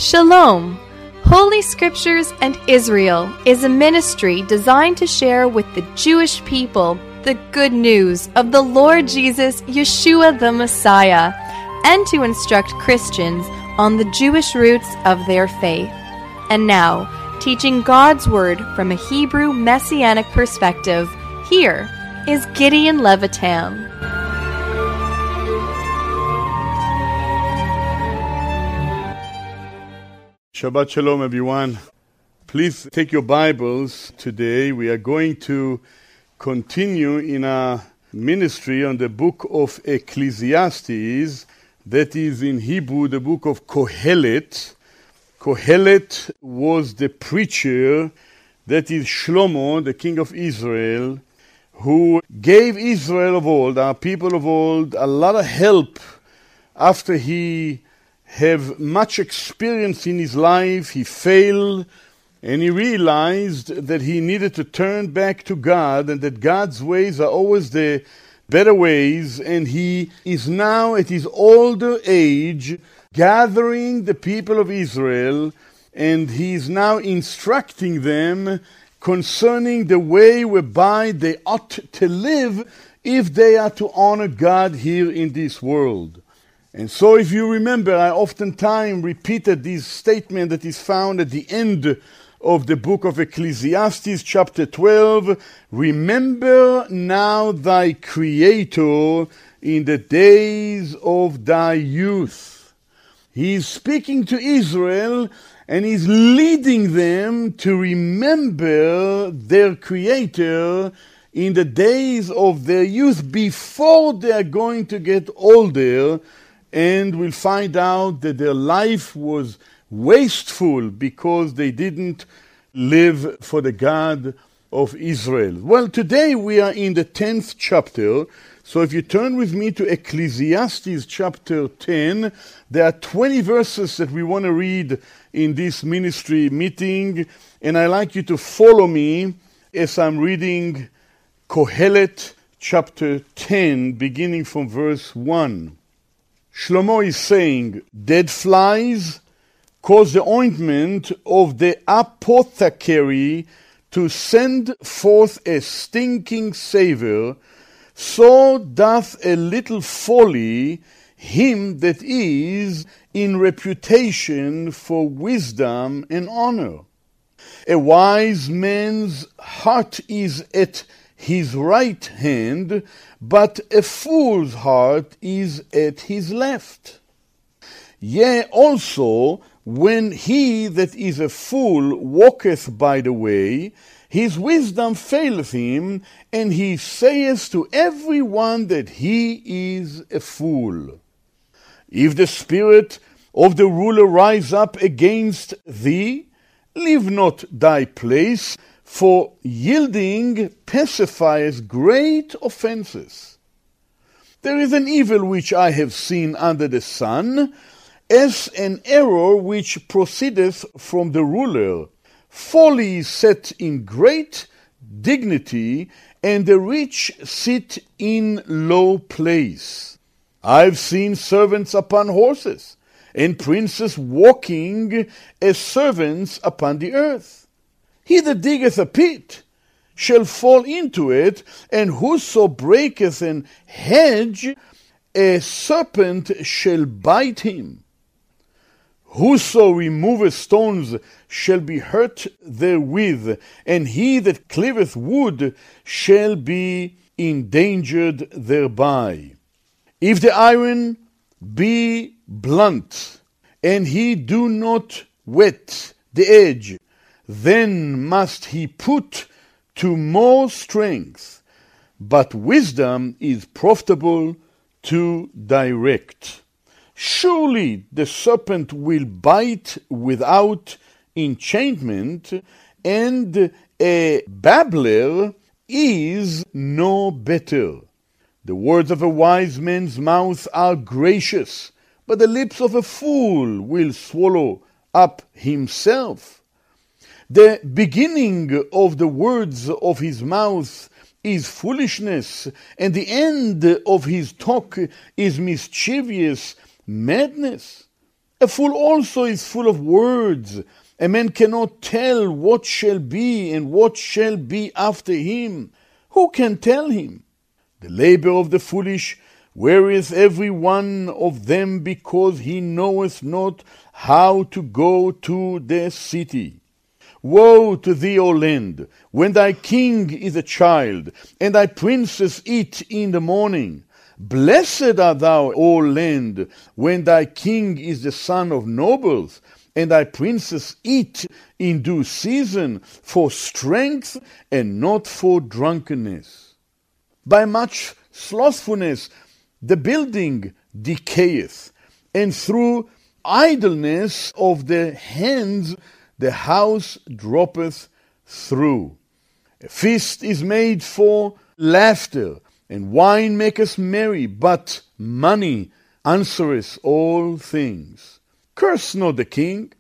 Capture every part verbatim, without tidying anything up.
Shalom! Holy Scriptures and Israel is a ministry designed to share with the Jewish people the good news of the Lord Jesus, Yeshua the Messiah, and to instruct Christians on the Jewish roots of their faith. And now, teaching God's Word from a Hebrew Messianic perspective, here is Gideon Levitam. Shabbat Shalom, everyone. Please take your Bibles today. We are going to continue in our ministry on the book of Ecclesiastes, that is in Hebrew the book of Kohelet. Kohelet was the preacher, that is Shlomo, the king of Israel, who gave Israel of old, our people of old, a lot of help after he have much experience in his life. He failed, and he realized that he needed to turn back to God, and that God's ways are always the better ways. And he is now at his older age gathering the people of Israel, and he is now instructing them concerning the way whereby they ought to live if they are to honor God here in this world. And so if you remember, I oftentimes repeated this statement that is found at the end of the book of Ecclesiastes, chapter twelve. Remember now thy Creator in the days of thy youth. He is speaking to Israel, and he's leading them to remember their Creator in the days of their youth before they are going to get older. And we'll find out that their life was wasteful because they didn't live for the God of Israel. Well, today we are in the tenth chapter. So if you turn with me to Ecclesiastes chapter ten, there are twenty verses that we want to read in this ministry meeting. And I'd like you to follow me as I'm reading Kohelet chapter ten, beginning from verse one. Shlomo is saying, dead flies cause the ointment of the apothecary to send forth a stinking savor, so doth a little folly him that is in reputation for wisdom and honor. A wise man's heart is at his right hand, but a fool's heart is at his left. Yea, also, when he that is a fool walketh by the way, his wisdom faileth him, and he saith to every one that he is a fool. If the spirit of the ruler rise up against thee, leave not thy place, for yielding pacifies great offenses. There is an evil which I have seen under the sun, as an error which proceedeth from the ruler. Folly is set in great dignity, and the rich sit in low place. I've seen servants upon horses, and princes walking as servants upon the earth. He that diggeth a pit shall fall into it, and whoso breaketh an hedge, a serpent shall bite him. Whoso removeth stones shall be hurt therewith, and he that cleaveth wood shall be endangered thereby. If the iron be blunt, and he do not whet the edge, then must he put to more strength. But wisdom is profitable to direct. Surely the serpent will bite without enchantment, and a babbler is no better. The words of a wise man's mouth are gracious, but the lips of a fool will swallow up himself. The beginning of the words of his mouth is foolishness, and the end of his talk is mischievous madness. A fool also is full of words. A man cannot tell what shall be and what shall be after him. Who can tell him? The labor of the foolish weareth every one of them, because he knoweth not how to go to the city. Woe to thee, O land, when thy king is a child, and thy princes eat in the morning. Blessed art thou, O land, when thy king is the son of nobles, and thy princes eat in due season, for strength and not for drunkenness. By much slothfulness the building decayeth, and through idleness of the hands the house droppeth through. A feast is made for laughter, and wine maketh merry, but money answereth all things. Curse not the king,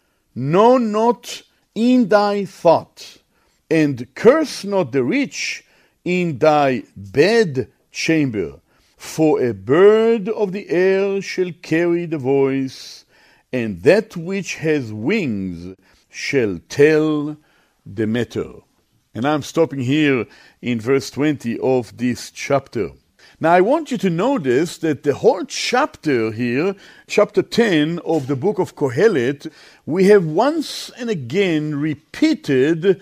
no, not in thy thought, and curse not the rich in thy bed chamber. For a bird of the air shall carry the voice, and that which has wings shall tell the matter. And I'm stopping here in verse twenty of this chapter. Now I want you to notice that the whole chapter here, chapter ten of the book of Kohelet, we have once and again repeated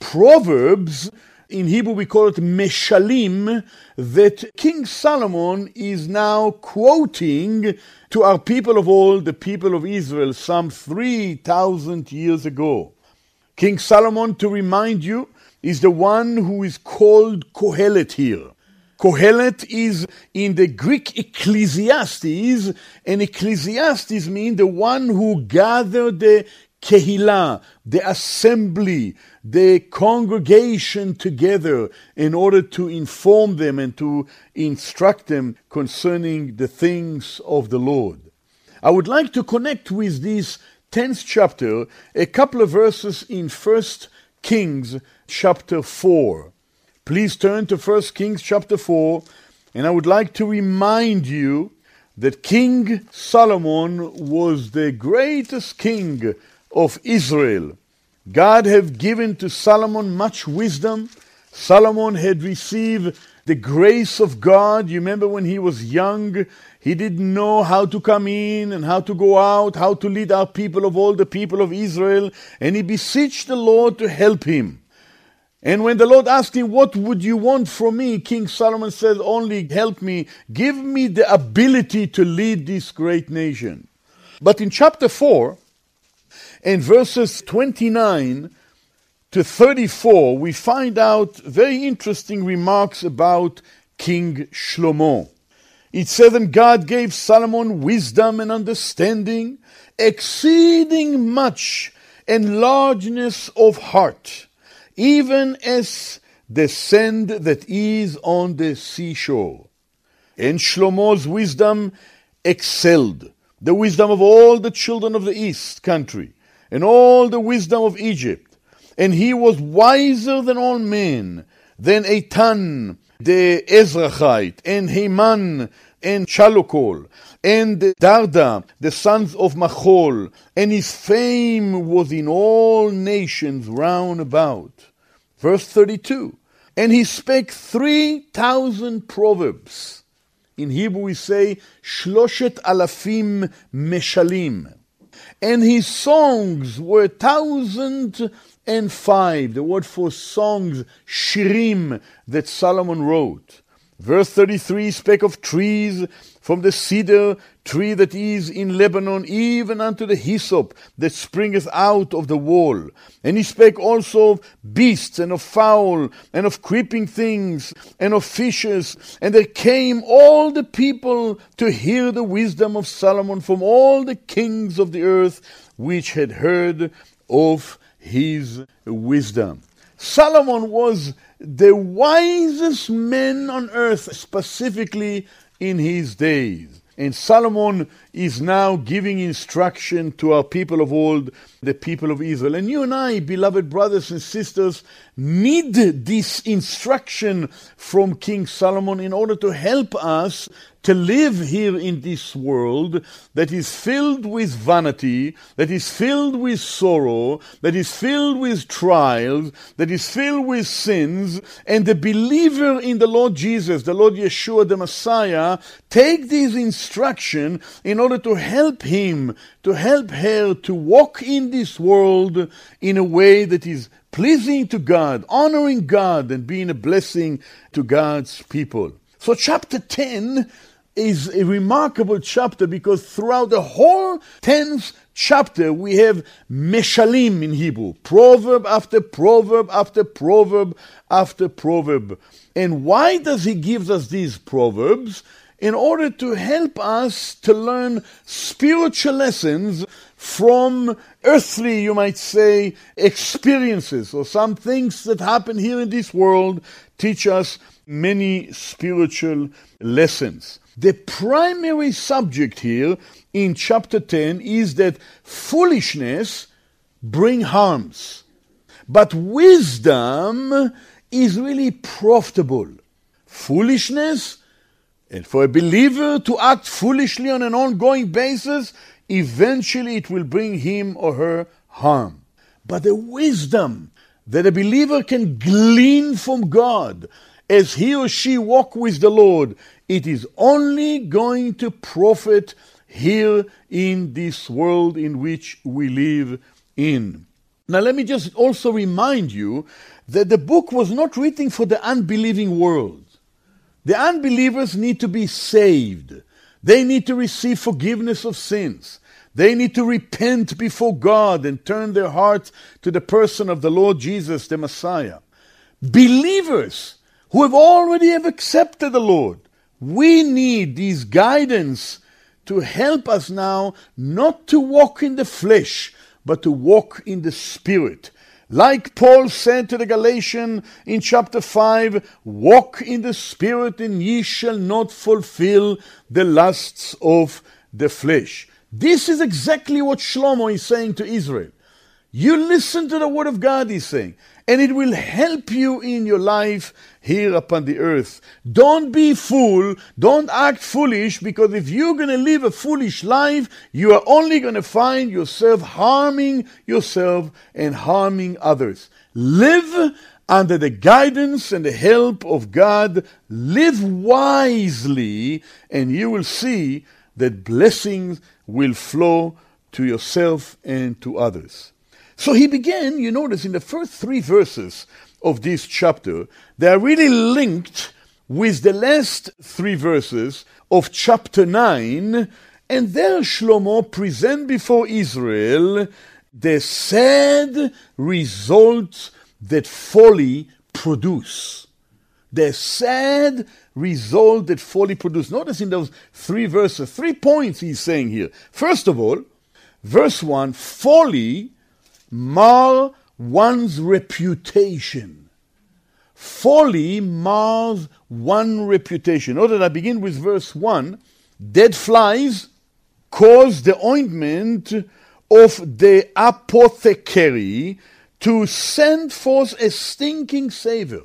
proverbs. In Hebrew we call it meshalim, that King Solomon is now quoting to our people of old, the people of Israel, some three thousand years ago. King Solomon, to remind you, is the one who is called Kohelet here. Kohelet is in the Greek Ecclesiastes, and Ecclesiastes means the one who gathered the Kehillah, the assembly, the congregation together in order to inform them and to instruct them concerning the things of the Lord. I would like to connect with this tenth chapter a couple of verses in First Kings chapter four. Please turn to First Kings chapter four, and I would like to remind you that King Solomon was the greatest king of Israel. God had given to Solomon much wisdom. Solomon had received the grace of God. You remember when he was young, he didn't know how to come in and how to go out, how to lead our people of all the people of Israel, and he beseeched the Lord to help him. And when the Lord asked him, what would you want from me? King Solomon said, only help me. Give me the ability to lead this great nation. But in chapter four, in verses twenty-nine to thirty-four, we find out very interesting remarks about King Shlomo. It says, and God gave Solomon wisdom and understanding, exceeding much, and largeness of heart, even as the sand that is on the seashore. And Shlomo's wisdom excelled the wisdom of all the children of the east country, and all the wisdom of Egypt. And he was wiser than all men, than Eitan the Ezrachite, and Heman, and Chalokol, and Darda, the sons of Machol, and his fame was in all nations round about. Verse thirty-two, and he spake three thousand proverbs. In Hebrew we say, Shloshet alafim meshalim. And his songs were thousand and five. The word for songs, shirim, that Solomon wrote. Verse thirty-three spake of trees, from the cedar tree that is in Lebanon, even unto the hyssop that springeth out of the wall. And he spake also of beasts, and of fowl, and of creeping things, and of fishes. And there came all the people to hear the wisdom of Solomon from all the kings of the earth, which had heard of his wisdom. Solomon was the wisest man on earth, specifically in his days. And Solomon is now giving instruction to our people of old, the people of Israel. And you and I, beloved brothers and sisters, need this instruction from King Solomon in order to help us to live here in this world that is filled with vanity, that is filled with sorrow, that is filled with trials, that is filled with sins. And the believer in the Lord Jesus, the Lord Yeshua, the Messiah, take this instruction in order to help him, to help her to walk in this world in a way that is pleasing to God, honoring God, and being a blessing to God's people. So chapter ten is a remarkable chapter because throughout the whole tenth chapter we have meshalim in Hebrew, proverb after proverb after proverb after proverb. And why does he give us these proverbs? In order to help us to learn spiritual lessons from earthly, you might say, experiences, or some things that happen here in this world teach us many spiritual lessons. The primary subject here in chapter ten is that foolishness brings harms, but wisdom is really profitable. Foolishness, and for a believer to act foolishly on an ongoing basis, eventually it will bring him or her harm. But the wisdom that a believer can glean from God as he or she walk with the Lord, it is only going to profit here in this world in which we live in. Now let me just also remind you that the book was not written for the unbelieving world. The unbelievers need to be saved. They need to receive forgiveness of sins. They need to repent before God and turn their hearts to the person of the Lord Jesus, the Messiah. Believers who have already have accepted the Lord, we need this guidance to help us now not to walk in the flesh, but to walk in the Spirit. Like Paul said to the Galatians in chapter five, walk in the Spirit and ye shall not fulfill the lusts of the flesh. This is exactly what Shlomo is saying to Israel. You listen to the word of God, he's saying, and it will help you in your life here upon the earth. Don't be fool, don't act foolish, because if you're going to live a foolish life, you are only going to find yourself harming yourself and harming others. Live under the guidance and the help of God. Live wisely, and you will see that blessings will flow to yourself and to others. So he began, you notice, in the first three verses of this chapter, they are really linked with the last three verses of chapter nine, and there Shlomo present before Israel the sad results that folly produce. The sad result that folly produce. Notice in those three verses, three points he's saying here. First of all, verse one, folly mar one's reputation. Folly mars one's reputation. Notice that I begin with verse one. Dead flies cause the ointment of the apothecary to send forth a stinking savor.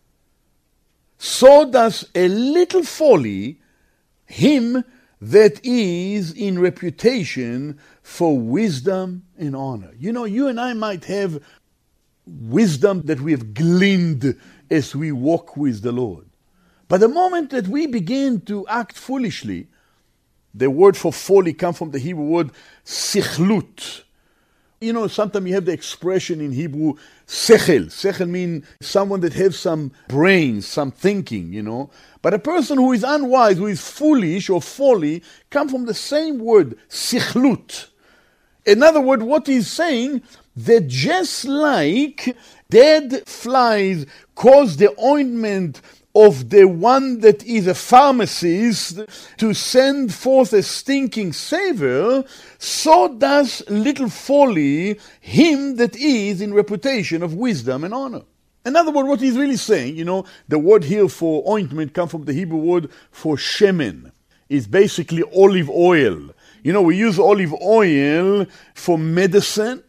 So does a little folly him that is in reputation for wisdom and honor. You know, you and I might have wisdom that we have gleaned as we walk with the Lord. But the moment that we begin to act foolishly, the word for folly comes from the Hebrew word sichlut. You know, sometimes you have the expression in Hebrew, sechel. Sechel means someone that has some brains, some thinking, you know. But a person who is unwise, who is foolish or folly, comes from the same word, sichlut. In other words, what he's saying, that just like dead flies cause the ointment of the one that is a pharmacist to send forth a stinking savor, so does little folly him that is in reputation of wisdom and honor. In other words, what he's really saying, you know, the word here for ointment comes from the Hebrew word for shemen. It's basically olive oil. You know, we use olive oil for medicine.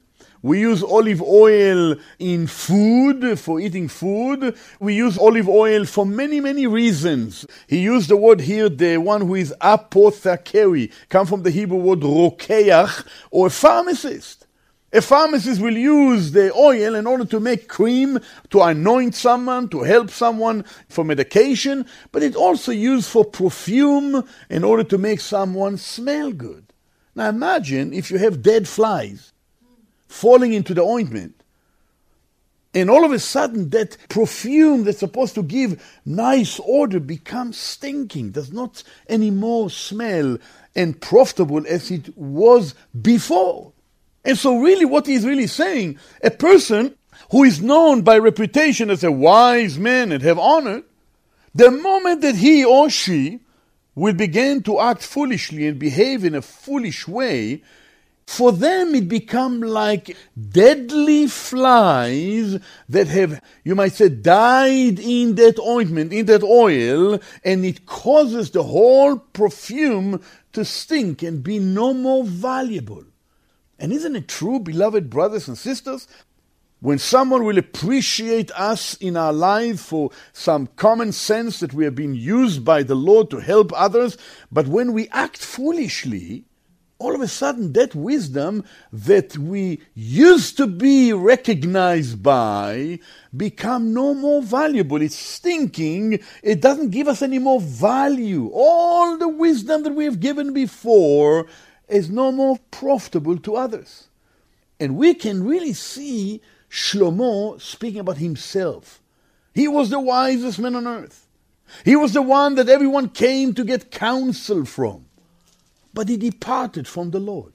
We use olive oil in food, for eating food. We use olive oil for many, many reasons. He used the word here, the one who is apothecary, come from the Hebrew word rokeach, or a pharmacist. A pharmacist will use the oil in order to make cream, to anoint someone, to help someone for medication, but it's also used for perfume in order to make someone smell good. Now imagine if you have dead flies falling into the ointment, and all of a sudden that perfume that's supposed to give nice odor becomes stinking, does not anymore smell and profitable as it was before. And so really what he's really saying, a person who is known by reputation as a wise man and have honor, the moment that he or she will begin to act foolishly and behave in a foolish way, for them it become like deadly flies that have, you might say, died in that ointment, in that oil, and it causes the whole perfume to stink and be no more valuable. And isn't it true, beloved brothers and sisters? When someone will appreciate us in our life for some common sense that we have been used by the Lord to help others, but when we act foolishly, all of a sudden that wisdom that we used to be recognized by become no more valuable. It's stinking. It doesn't give us any more value. All the wisdom that we have given before is no more profitable to others. And we can really see Shlomo speaking about himself. He was the wisest man on earth. He was the one that everyone came to get counsel from. But he departed from the Lord.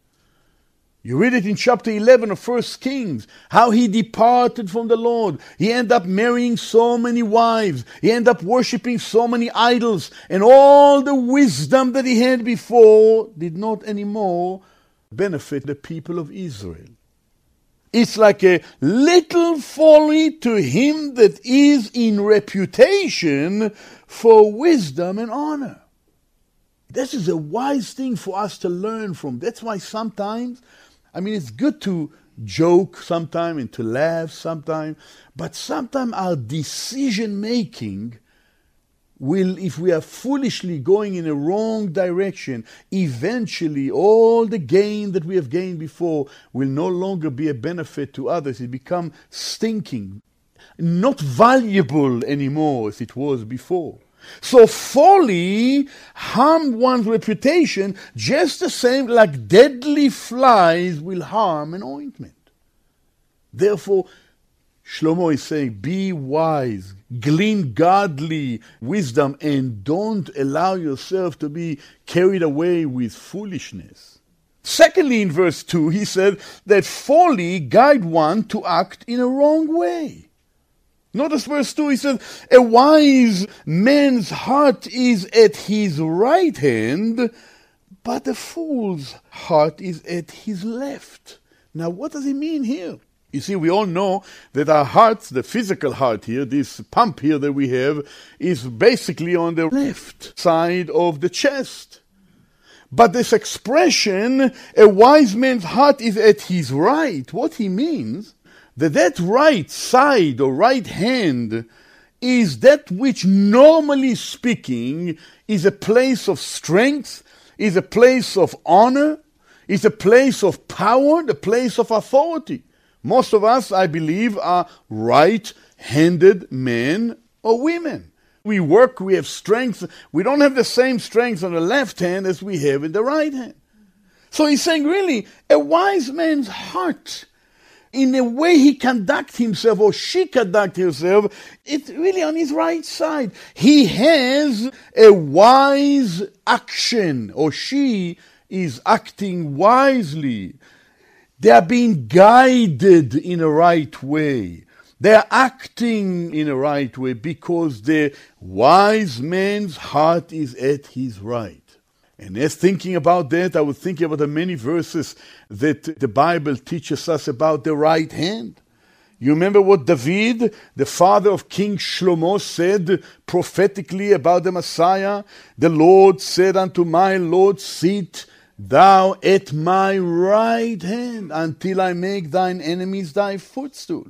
You read it in chapter eleven of First Kings, how he departed from the Lord. He ended up marrying so many wives. He ended up worshipping so many idols. And all the wisdom that he had before did not anymore benefit the people of Israel. It's like a little folly to him that is in reputation for wisdom and honor. This is a wise thing for us to learn from. That's why sometimes, I mean, it's good to joke sometimes and to laugh sometimes, but sometimes our decision-making will, if we are foolishly going in a wrong direction, eventually all the gain that we have gained before will no longer be a benefit to others. It becomes stinking, not valuable anymore as it was before. So folly harm one's reputation just the same like deadly flies will harm an ointment. Therefore, Shlomo is saying, be wise, glean godly wisdom, and don't allow yourself to be carried away with foolishness. Secondly, in verse two, he said that folly guide one to act in a wrong way. Notice verse two, he says, a wise man's heart is at his right hand, but a fool's heart is at his left. Now, what does he mean here? You see, we all know that our hearts, the physical heart here, this pump here that we have, is basically on the left side of the chest. But this expression, a wise man's heart is at his right, what he means that that right side or right hand is that which, normally speaking, is a place of strength, is a place of honor, is a place of power, the place of authority. Most of us, I believe, are right-handed men or women. We work, we have strength. We don't have the same strength on the left hand as we have in the right hand. So he's saying, really, a wise man's heart, in the way he conducts himself or she conducts herself, it's really on his right side. He has a wise action, or she is acting wisely. They are being guided in a right way. They are acting in a right way because the wise man's heart is at his right. And as thinking about that, I was thinking about the many verses that the Bible teaches us about the right hand. You remember what David, the father of King Shlomo, said prophetically about the Messiah? The Lord said unto my Lord, sit thou at my right hand, until I make thine enemies thy footstool.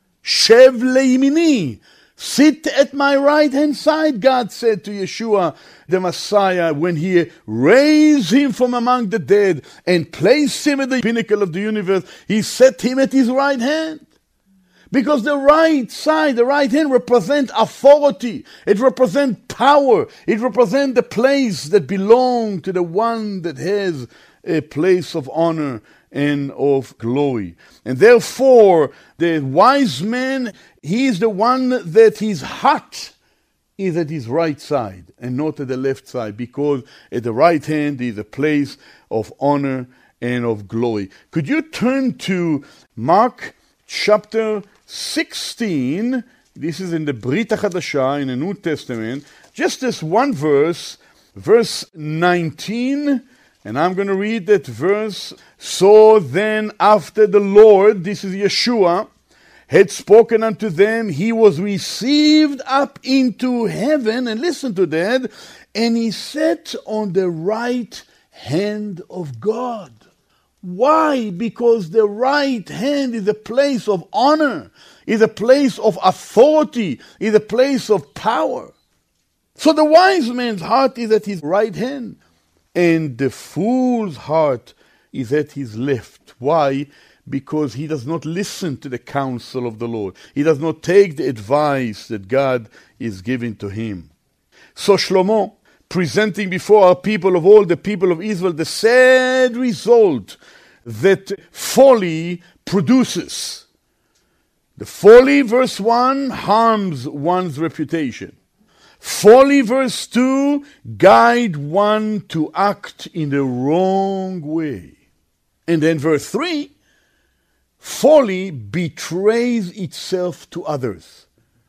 Shev leimini, sit at my right hand side, God said to Yeshua, the Messiah, when he raised him from among the dead and placed him at the pinnacle of the universe. He set him at his right hand. Because the right side, the right hand, represents authority. It represents power. It represents the place that belongs to the one that has a place of honor and of glory. And therefore, the wise man, he is the one that his heart is at his right side and not at the left side, because at the right hand is a place of honor and of glory. Could you turn to Mark chapter sixteen? This is in the Brit HaChadashah, in the New Testament. Just this one verse, verse nineteen, and I'm going to read that verse. So then after the Lord, this is Yeshua, had spoken unto them, he was received up into heaven, and listen to that, and he sat on the right hand of God. Why? Because the right hand is a place of honor, is a place of authority, is a place of power. So the wise man's heart is at his right hand, and the fool's heart is at his left. Why? Because he does not listen to the counsel of the Lord. He does not take the advice that God is giving to him. So Shlomo, presenting before our people of all the people of Israel the sad result that folly produces. The folly, verse one, harms one's reputation. Folly, verse two, guide one to act in the wrong way. And then verse three, folly betrays itself to others.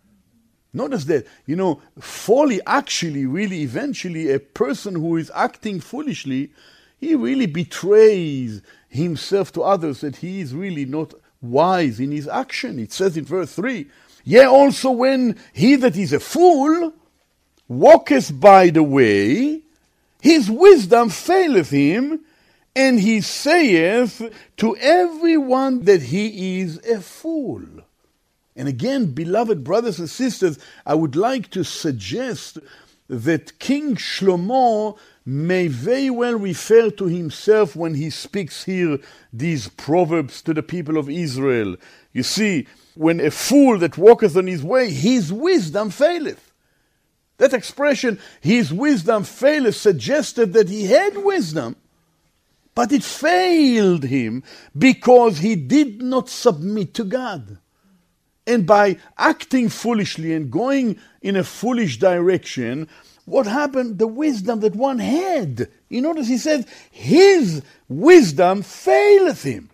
Notice that, you know, folly actually, really, eventually, a person who is acting foolishly, he really betrays himself to others, that he is really not wise in his action. It says in verse three, yea, also when he that is a fool walketh by the way, his wisdom faileth him, and he saith to everyone that he is a fool. And again, beloved brothers and sisters, I would like to suggest that King Shlomo may very well refer to himself when he speaks here these proverbs to the people of Israel. You see, when a fool that walketh on his way, his wisdom faileth. That expression, his wisdom faileth, suggested that he had wisdom, but it failed him because he did not submit to God. And by acting foolishly and going in a foolish direction, what happened? The wisdom that one had. You notice he said, his wisdom faileth him.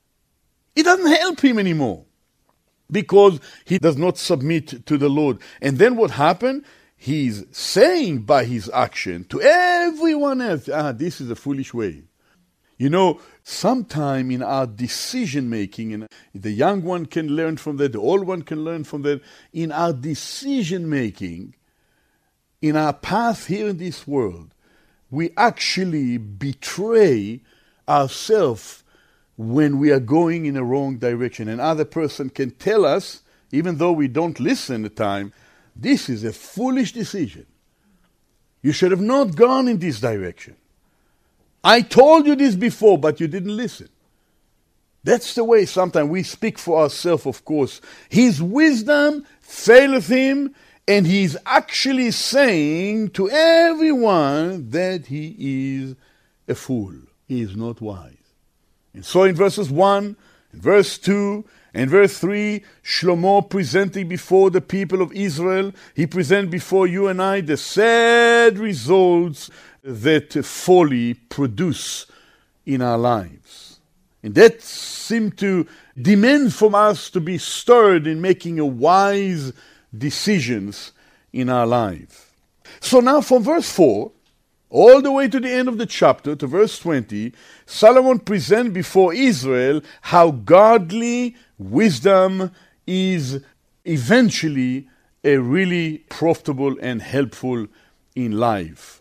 It doesn't help him anymore because he does not submit to the Lord. And then what happened? He's saying by his action to everyone else, ah, this is a foolish way. You know, sometime in our decision making, and the young one can learn from that, the old one can learn from that, in our decision making, in our path here in this world, we actually betray ourselves when we are going in a wrong direction. Another person can tell us, even though we don't listen at the time, this is a foolish decision. You should have not gone in this direction. I told you this before, but you didn't listen. That's the way sometimes we speak for ourselves, of course. His wisdom faileth him, and he's actually saying to everyone that he is a fool. He is not wise. And so in verses one, in verse two, and verse three, Shlomo presenting before the people of Israel, he presents before you and I the sad results that folly produce in our lives. And that seems to demand from us to be stirred in making a wise decisions in our life. So now from verse four, all the way to the end of the chapter, to verse twenty, Solomon presents before Israel how godly wisdom is eventually a really profitable and helpful in life.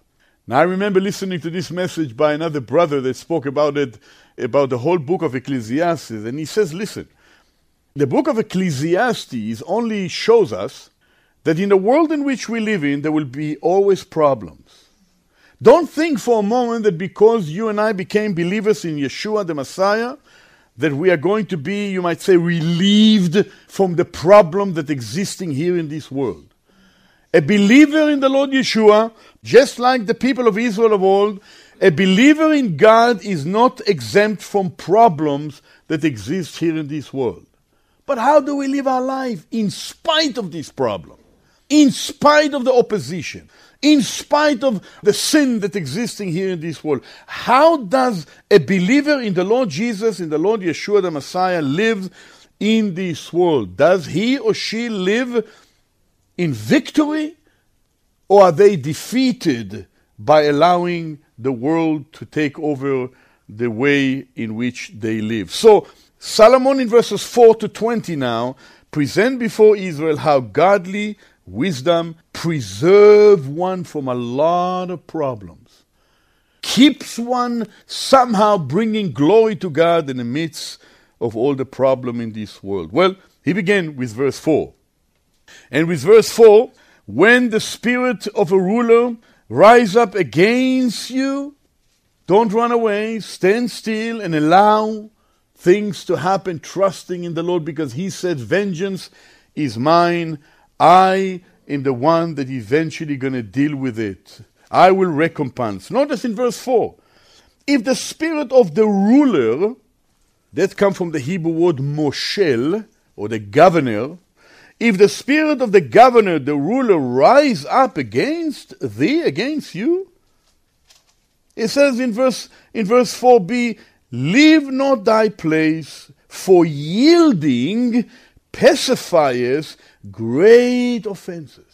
Now, I remember listening to this message by another brother that spoke about it, about the whole book of Ecclesiastes, and he says, listen, the book of Ecclesiastes only shows us that in the world in which we live in, there will be always problems. Don't think for a moment that because you and I became believers in Yeshua the Messiah, that we are going to be, you might say, relieved from the problem that existing here in this world. A believer in the Lord Yeshua, just like the people of Israel of old, a believer in God is not exempt from problems that exist here in this world. But how do we live our life in spite of this problem? In spite of the opposition? In spite of the sin that existing here in this world? How does a believer in the Lord Jesus, in the Lord Yeshua the Messiah, live in this world? Does he or she live in victory, or are they defeated by allowing the world to take over the way in which they live? So Solomon in verses four to twenty now present before Israel how godly wisdom preserves one from a lot of problems, keeps one somehow bringing glory to God in the midst of all the problem in this world. Well, he began with verse four. And with verse four, when the spirit of a ruler rise up against you, don't run away, stand still and allow things to happen, trusting in the Lord, because he said, vengeance is mine. I am the one that eventually going to deal with it. I will recompense. Notice in verse four, if the spirit of the ruler, that comes from the Hebrew word moshel, or the governor, if the spirit of the governor, the ruler, rise up against thee, against you, it says in verse in verse four b, leave not thy place, for yielding pacifiers great offenses.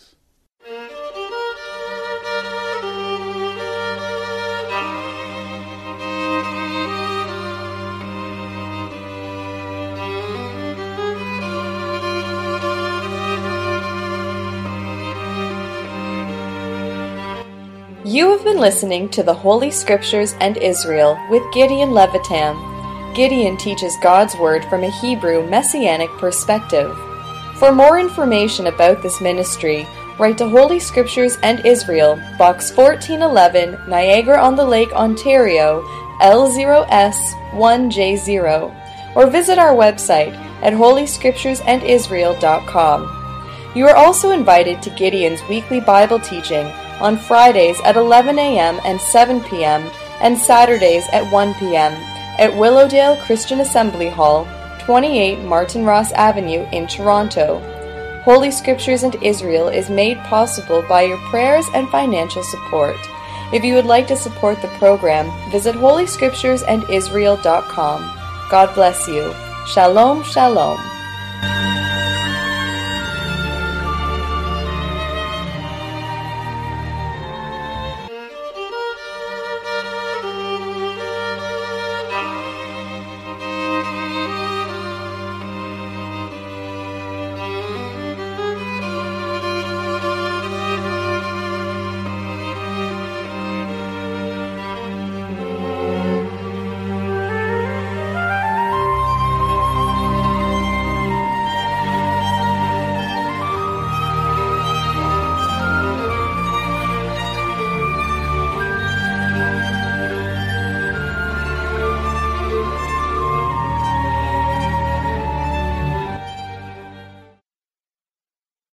You have been listening to the Holy Scriptures and Israel with Gideon Levitam. Gideon teaches God's Word from a Hebrew Messianic perspective. For more information about this ministry, write to Holy Scriptures and Israel, Box fourteen eleven, Niagara-on-the-Lake, Ontario, L zero S one J zero, or visit our website at holy scriptures and israel dot com. You are also invited to Gideon's weekly Bible teaching on Fridays at eleven a.m. and seven p.m. and Saturdays at one p.m. at Willowdale Christian Assembly Hall, twenty-eight Martin Ross Avenue in Toronto. Holy Scriptures and Israel is made possible by your prayers and financial support. If you would like to support the program, visit holy scriptures and israel dot com. God bless you. Shalom, shalom.